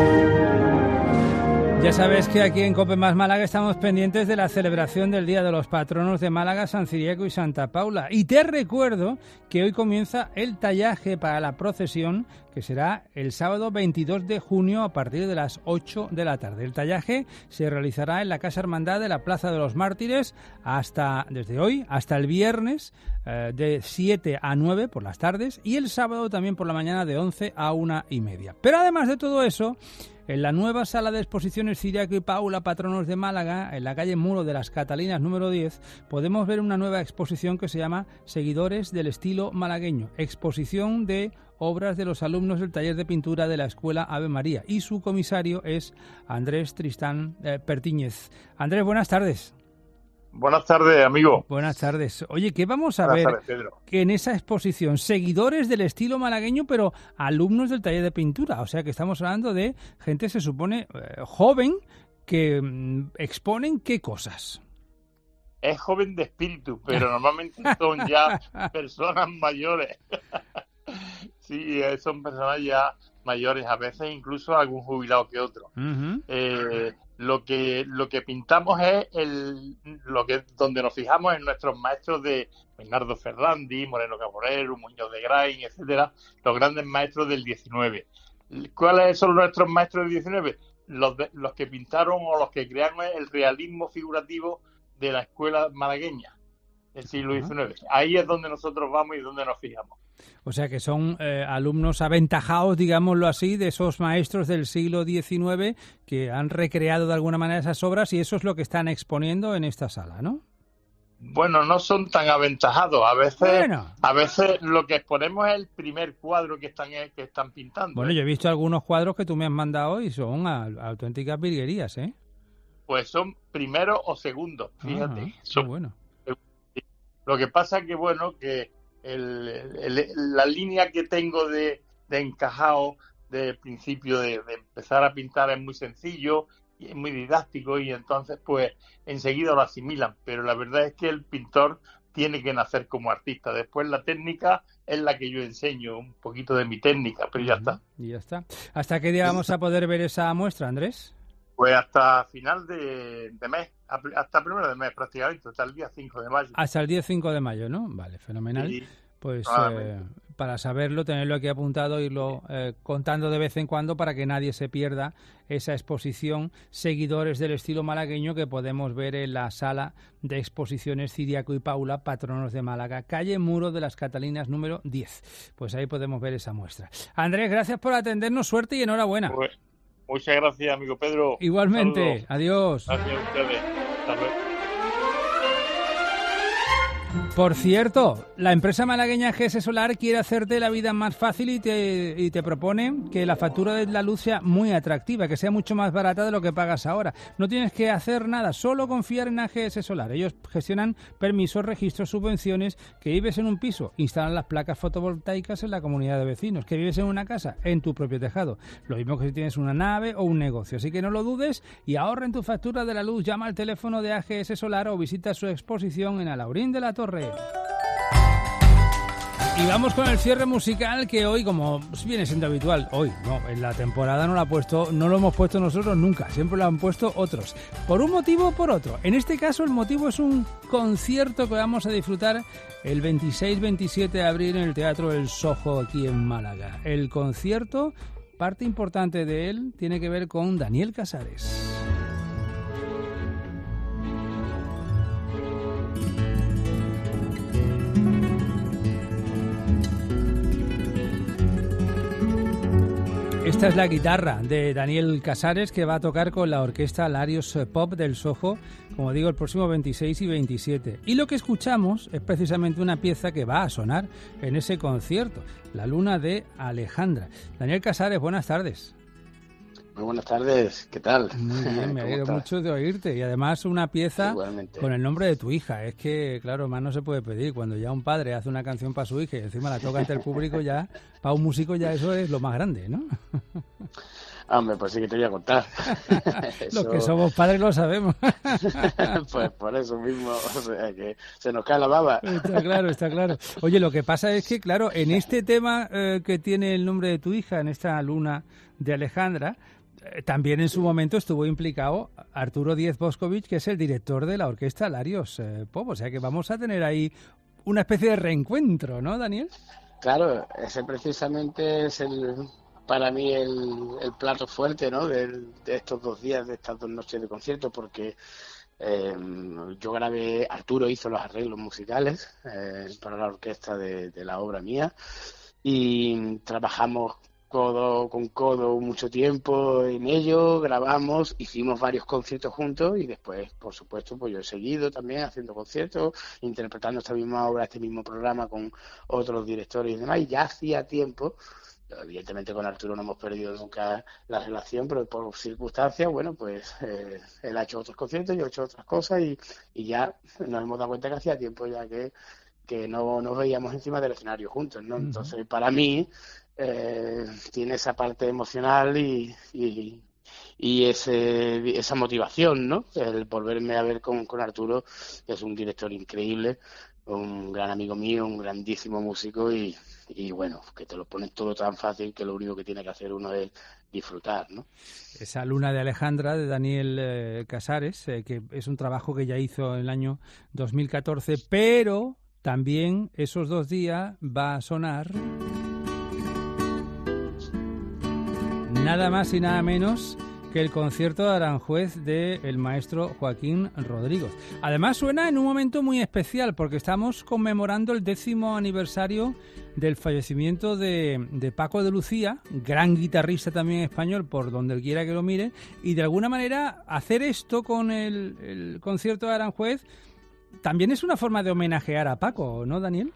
Ya sabes que aquí en COPE Más Málaga estamos pendientes de la celebración del Día de los Patronos de Málaga, San Ciriaco y Santa Paula. Y te recuerdo que hoy comienza el tallaje para la procesión, que será el sábado veintidós de junio a partir de las ocho de la tarde. El tallaje se realizará en la Casa Hermandad de la Plaza de los Mártires hasta desde hoy hasta el viernes eh, de siete a nueve por las tardes y el sábado también por la mañana de once a una y media. Pero además de todo eso, En la nueva sala de exposiciones Ciriaco y Paula, patronos de Málaga, en la calle Muro de las Catalinas número diez, podemos ver una nueva exposición que se llama Seguidores del estilo malagueño. Exposición de obras de los alumnos del taller de pintura de la Escuela Ave María. Y su comisario es Andrés Tristán eh, Pertíñez. Andrés, buenas tardes. Buenas tardes, amigo. Buenas tardes. Oye, ¿qué vamos a Buenas ver tardes, Pedro. que en esa exposición? Seguidores del estilo malagueño, pero alumnos del taller de pintura. O sea, que estamos hablando de gente, se supone, eh, joven, que mm, exponen qué cosas. Es joven de espíritu, pero normalmente son ya personas mayores. Sí, son personas ya mayores, a veces incluso algún jubilado que otro. Uh-huh. Eh, lo que lo que pintamos es el lo que donde nos fijamos en nuestros maestros de Bernardo Ferrandi, Moreno Cabrero, Muñoz de Grain, etcétera, los grandes maestros del diecinueve. ¿Cuáles son nuestros maestros del diecinueve? Los de, los que pintaron o los que crearon el realismo figurativo de la escuela malagueña del siglo diecinueve. Uh-huh. Ahí es donde nosotros vamos y donde nos fijamos. O sea que son eh, alumnos aventajados, digámoslo así, de esos maestros del siglo diecinueve que han recreado de alguna manera esas obras, y eso es lo que están exponiendo en esta sala, ¿no? Bueno, no son tan aventajados. A veces, bueno. a veces lo que exponemos es el primer cuadro que están que están pintando. Bueno, ¿eh? yo he visto algunos cuadros que tú me has mandado y son a, a auténticas virguerías, ¿eh? Pues son primeros o segundos, fíjate. Ah, son, bueno. Lo que pasa es que, bueno, que el, el, la línea que tengo de, de encajado de principio de, de empezar a pintar es muy sencillo y es muy didáctico, y entonces pues enseguida lo asimilan, pero la verdad es que el pintor tiene que nacer como artista. Después la técnica es la que yo enseño, un poquito de mi técnica, pero ya está. Y ya está. ¿Hasta qué día vamos a poder ver esa muestra, Andrés? Pues hasta final de, de mes, hasta primero de mes prácticamente, hasta el día cinco de mayo. Hasta el día cinco de mayo, ¿no? Vale, fenomenal. Sí, pues eh, para saberlo, tenerlo aquí apuntado, irlo eh, contando de vez en cuando para que nadie se pierda esa exposición Seguidores del estilo malagueño que podemos ver en la sala de exposiciones Ciriaco y Paula, patronos de Málaga, calle Muro de las Catalinas número diez. Pues ahí podemos ver esa muestra. Andrés, gracias por atendernos, suerte y enhorabuena. Pues, muchas gracias, amigo Pedro. Igualmente, adiós. Gracias a ustedes. Hasta luego. Por cierto, la empresa malagueña G S Solar quiere hacerte la vida más fácil y te, y te propone que la factura de la luz sea muy atractiva, que sea mucho más barata de lo que pagas ahora. No tienes que hacer nada, solo confiar en A G S Solar. Ellos gestionan permisos, registros, subvenciones. Que vives en un piso, instalan las placas fotovoltaicas en la comunidad de vecinos. Que vives en una casa, en tu propio tejado. Lo mismo que si tienes una nave o un negocio. Así que no lo dudes y ahorra en tu factura de la luz. Llama al teléfono de A G S Solar o visita su exposición en Alaurín de la Torre. Y vamos con el cierre musical, que hoy, como viene siendo habitual, hoy, no, en la temporada no lo ha puesto, no lo hemos puesto nosotros nunca, siempre lo han puesto otros, por un motivo o por otro. En este caso el motivo es un concierto que vamos a disfrutar el veintiséis veintisiete de abril en el Teatro El Sojo, aquí en Málaga. El concierto, parte importante de él, tiene que ver con Daniel Casares. Esta es la guitarra de Daniel Casares, que va a tocar con la orquesta Larios Pop del Soho, como digo, el próximo veintiséis y veintisiete. Y lo que escuchamos es precisamente una pieza que va a sonar en ese concierto, La Luna de Alejandra. Daniel Casares, buenas tardes. Muy buenas tardes, ¿qué tal? Muy bien, me alegro mucho de oírte. Y además una pieza Igualmente. Con el nombre de tu hija. Es que, claro, más no se puede pedir. Cuando ya un padre hace una canción para su hija y encima la toca ante el público, ya para un músico ya eso es lo más grande, ¿no? Hombre, pues sí que te voy a contar. Los que somos padres lo sabemos. Pues por eso mismo, o sea, que se nos cae la baba. Está claro, está claro. Oye, lo que pasa es que, claro, en este tema eh, que tiene el nombre de tu hija, en esta Luna de Alejandra, eh, también en su momento estuvo implicado Arturo Díez Boscovich, que es el director de la orquesta Larios eh, Pop. O sea que vamos a tener ahí una especie de reencuentro, ¿no, Daniel? Claro, ese precisamente es el... para mí el, el plato fuerte, ¿no? de, de estos dos días, de estas dos noches de concierto, porque eh, yo grabé, Arturo hizo los arreglos musicales eh, para la orquesta de, de la obra mía, y trabajamos codo con codo mucho tiempo en ello, grabamos, hicimos varios conciertos juntos y después, por supuesto, pues yo he seguido también haciendo conciertos, interpretando esta misma obra, este mismo programa con otros directores y demás, y ya hacía tiempo. Evidentemente con Arturo no hemos perdido nunca la relación, pero por circunstancias, bueno, pues eh, él ha hecho otros conciertos, yo he hecho otras cosas y, y ya nos hemos dado cuenta que hacía tiempo ya que, que no nos veíamos encima del escenario juntos, ¿no? Uh-huh. Entonces, para mí, eh, tiene esa parte emocional y, y, y ese, esa motivación, ¿no? El volverme a ver con, con Arturo, que es un director increíble, un gran amigo mío, un grandísimo músico y, y bueno, que te lo pones todo tan fácil que lo único que tiene que hacer uno es disfrutar, ¿no? Esa Luna de Alejandra de Daniel eh, Casares, eh, que es un trabajo que ya hizo en el año dos mil catorce, pero también esos dos días va a sonar nada más y nada menos que el concierto de Aranjuez del maestro Joaquín Rodríguez. Además suena en un momento muy especial porque estamos conmemorando el décimo aniversario del fallecimiento de, de Paco de Lucía, gran guitarrista también español por donde quiera que lo mire, y de alguna manera hacer esto con el, el concierto de Aranjuez también es una forma de homenajear a Paco, ¿no, Daniel?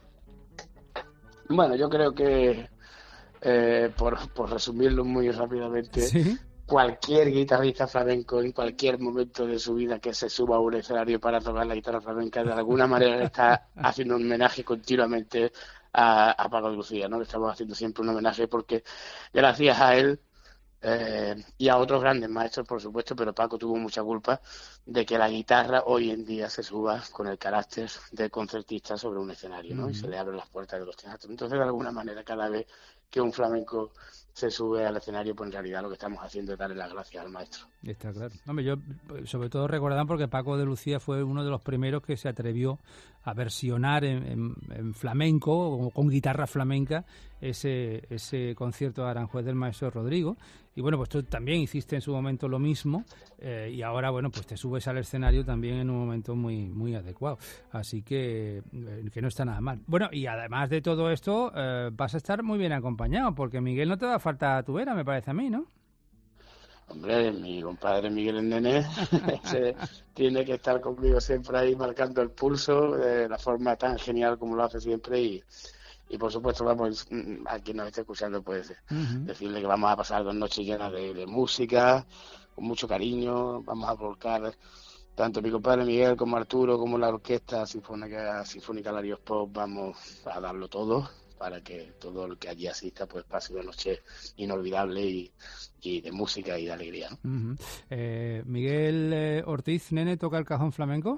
Bueno, yo creo que eh, por, por resumirlo muy rápidamente, ¿sí? Cualquier guitarrista flamenco en cualquier momento de su vida que se suba a un escenario para tocar la guitarra flamenca de alguna manera está haciendo un homenaje continuamente a, a Paco de Lucía, ¿no? Estamos haciendo siempre un homenaje porque gracias a él eh, y a otros grandes maestros, por supuesto, pero Paco tuvo mucha culpa de que la guitarra hoy en día se suba con el carácter de concertista sobre un escenario, ¿no? Mm. Y se le abren las puertas de los teatros. Entonces, de alguna manera, cada vez que un flamenco se sube al escenario, pues en realidad lo que estamos haciendo es darle las gracias al maestro. Está claro. Hombre, yo sobre todo recordar porque Paco de Lucía fue uno de los primeros que se atrevió a versionar en, en, en flamenco o con guitarra flamenca ese ese concierto de Aranjuez del maestro Rodrigo. Y bueno, pues tú también hiciste en su momento lo mismo eh, y ahora, bueno, pues te subes al escenario también en un momento muy muy adecuado. Así que, eh, que no está nada mal. Bueno, y además de todo esto, eh, vas a estar muy bien acompañado porque Miguel no te va a faltar a tu vera, me parece a mí, ¿no? Hombre, mi compadre Miguel el Nene tiene que estar conmigo siempre ahí marcando el pulso de la forma tan genial como lo hace siempre y, y por supuesto vamos a quien nos esté escuchando pues uh-huh. decirle que vamos a pasar dos noches llenas de, de música, con mucho cariño, vamos a volcar tanto mi compadre Miguel como Arturo como la orquesta sinfónica Sinfónica Larios Pop, vamos a darlo todo para que todo el que allí asista pues pase una noche inolvidable y, y de música y de alegría, ¿no? Uh-huh. eh, Miguel eh, Ortiz, Nene, ¿toca el cajón flamenco?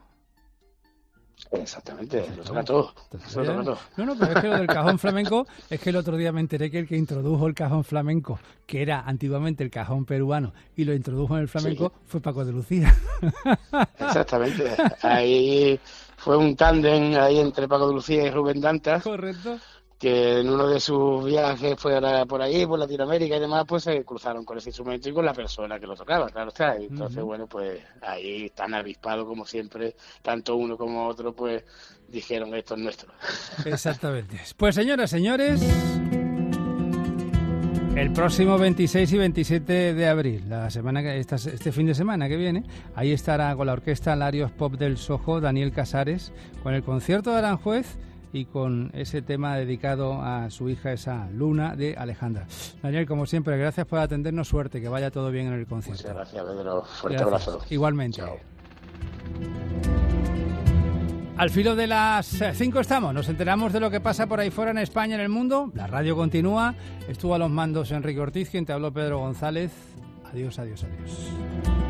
Exactamente, lo toca todo. Lo toca todo. No, no, pero es que lo del cajón flamenco es que el otro día me enteré que el que introdujo el cajón flamenco, que era antiguamente el cajón peruano, y lo introdujo en el flamenco, sí. fue Paco de Lucía. Exactamente, ahí fue un tándem ahí entre Paco de Lucía y Rubén Dantas. Correcto. Que en uno de sus viajes fuera por ahí, por Latinoamérica y demás, pues se cruzaron con ese instrumento y con la persona que lo tocaba, claro está. Entonces, uh-huh. bueno, pues ahí tan avispado como siempre, tanto uno como otro, pues dijeron esto es nuestro. Exactamente. Pues señoras, señores, el próximo veintiséis y veintisiete de abril, la semana que esta, este fin de semana que viene, ahí estará con la orquesta Larios Pop del Sojo, Daniel Casares, con el concierto de Aranjuez y con ese tema dedicado a su hija, esa Luna de Alejandra. Daniel, como siempre, gracias por atendernos, suerte, que vaya todo bien en el concierto. Muchas gracias, Pedro. Fuerte gracias. Abrazo. Igualmente. Chao. Al filo de las cinco estamos, nos enteramos de lo que pasa por ahí fuera en España, en el mundo. La radio continúa. Estuvo a los mandos Enrique Ortiz, quien te habló Pedro González. Adiós, adiós, adiós.